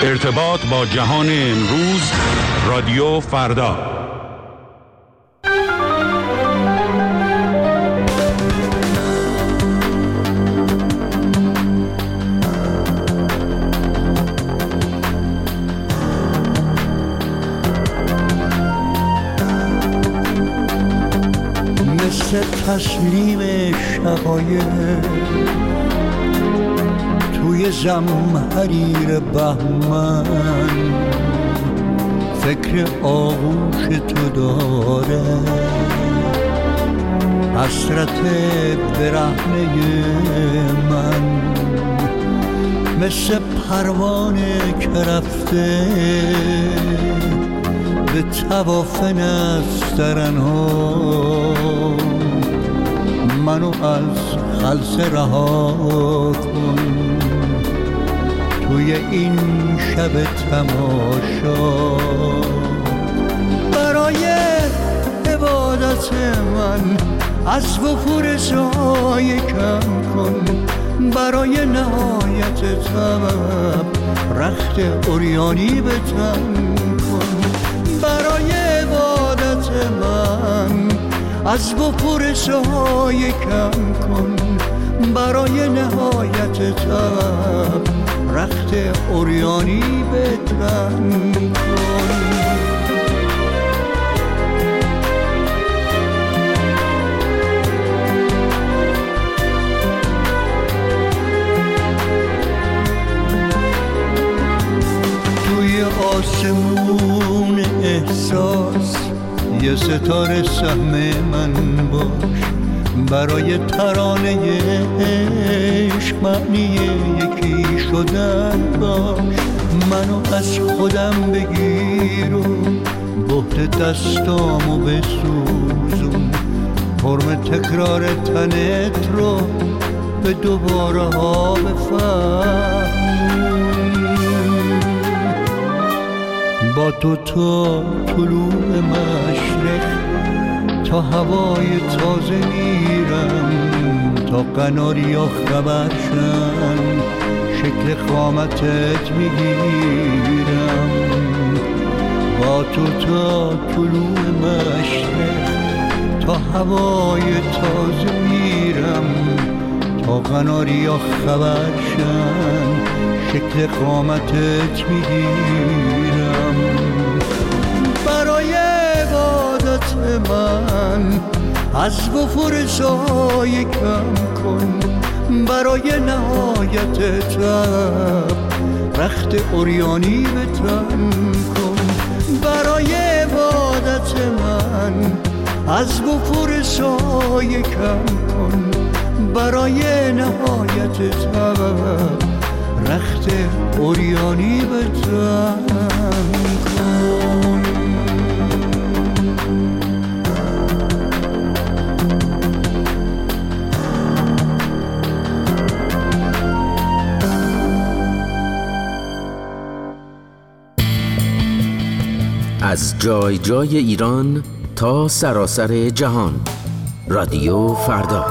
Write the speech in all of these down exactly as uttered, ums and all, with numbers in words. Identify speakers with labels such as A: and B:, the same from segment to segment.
A: ارتباط با جهان امروز، رادیو فردا.
B: مثل تسلیم شقایق توی زمحریر بهمن، فکر آغوش تو داره حسرت برهنه من. مثل پروانه که رفته به طواف نسترنها، منو از خلسه رها کن توی این شب تماشا. برای عبادت من از وفور سایه کم کن، برای نهایت طلب رخت عریانی به تن کن. برای عبادت من از وفور سایه کم کن، برای نهایت طلب رخت عریانی به تن کن. توی آسمون احساس یه ستاره سهم من باش، برای ترانه عشق معنی یکی شدن باش. منو از خودم بگیر و بهت دستامو بسوزون، حرم تکرار تنت رو به دوباره ها بفهم. با تو تا طلوع مشرق تا هوای تازه میرم، تا قناریا خبر شن شکل قامتت میگیرم. با تو تا طلوع مشرق تا هوای تازه میرم، تا قناریا خبر شن شکل قامتت میگیرم. برای عبادت من از وفور سایه کم کن، برای نهایت طلب رخت عریانی به تن کن. برای عبادت من از وفور سایه کم کن، برای نهایت طلب رخت عریانی به تن کن.
C: از جای جای ایران تا سراسر جهان، رادیو فردا.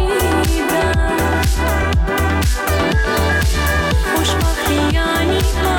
D: خوشبختی یعنی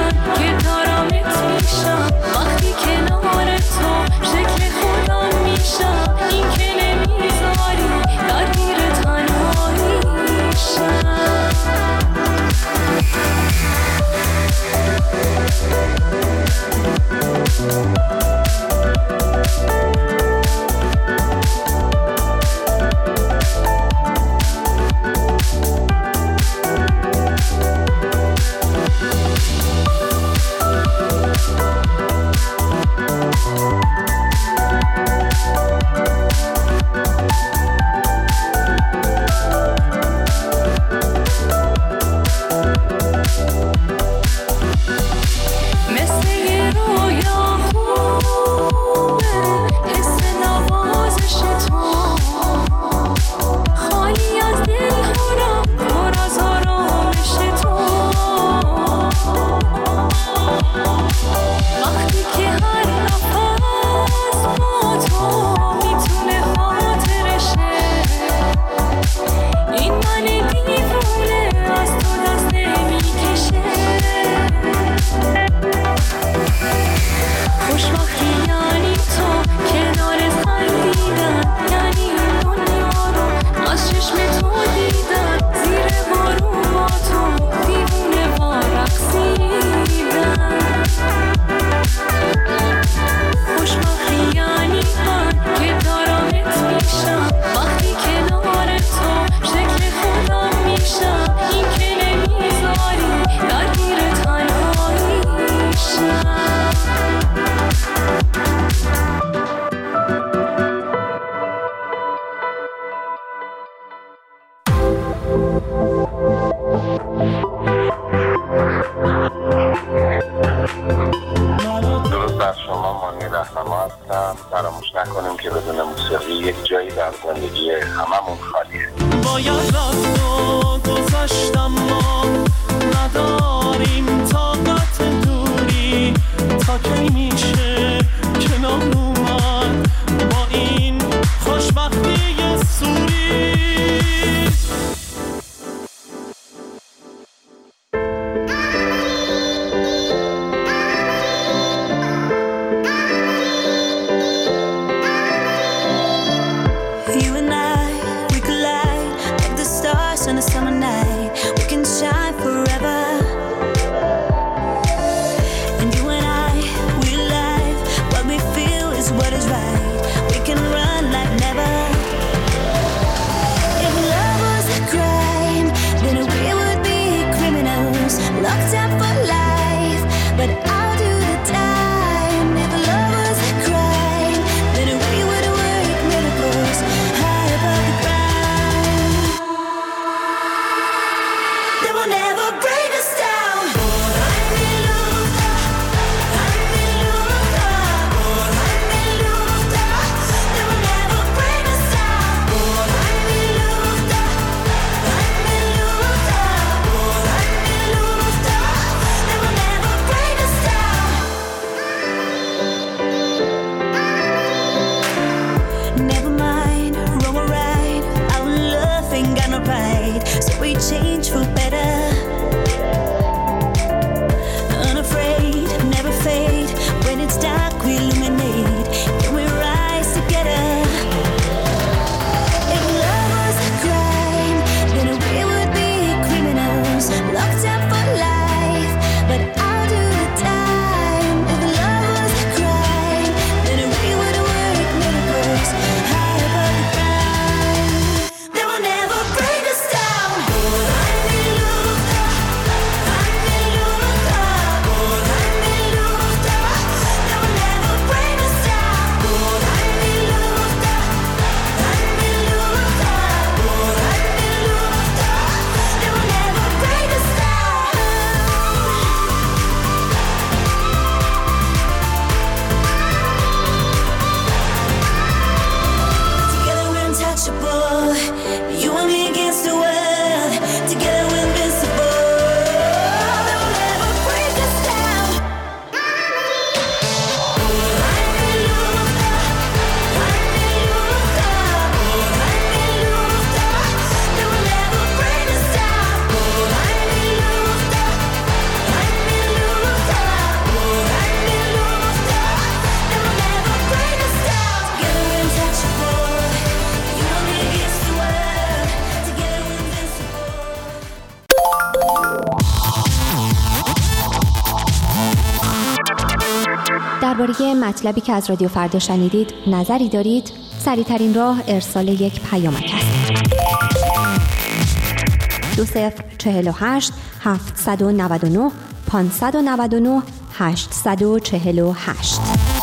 D: یک جایی در زندگی هممون خالیه.
E: باید رفت و گذاشتم ما نداریم طاقت دوری تا کی میشه کنار اومد با این خوشبختی سوری.
F: درباره مطلبی که از رادیو فردا شنیدید نظری دارید؟ سریع‌ترین راه ارسال یک پیامک است. دو صفر چهل و هشت هفتصد و نود و نه پانصد و نود و نه هشتصد و چهل و هشت.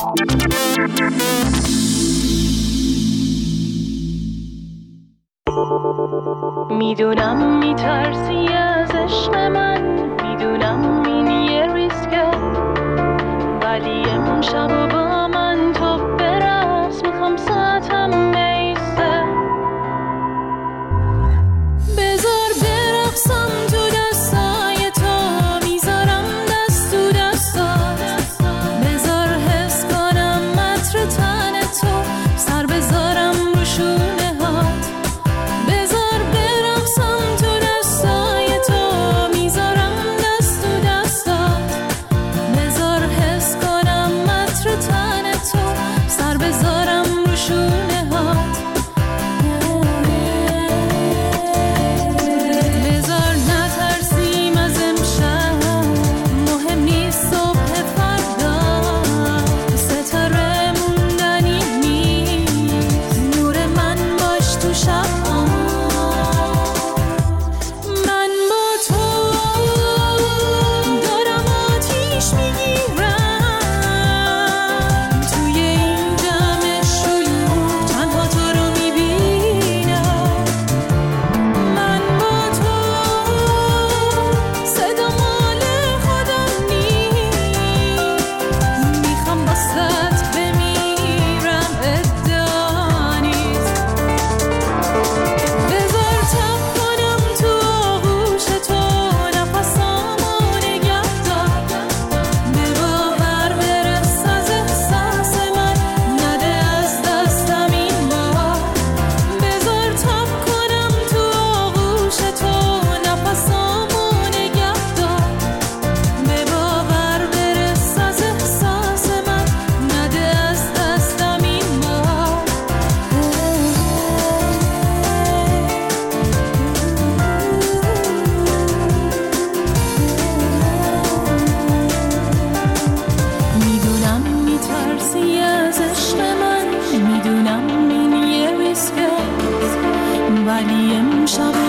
G: میدونم میترسی از عشق من، میدونم این یه ریسکه، ولی امشب و با من تو برقص، میخوام ساعتم بیسته. بذار برقصم تو دستای تو، میذارم دست تو دستات، بذار حس کنم عطر تن تو، سر بذارم رو شونه هات. بذار برقصم تو دستای تو، میذارم دست تو دستات، بذار حس کنم عطر تن شب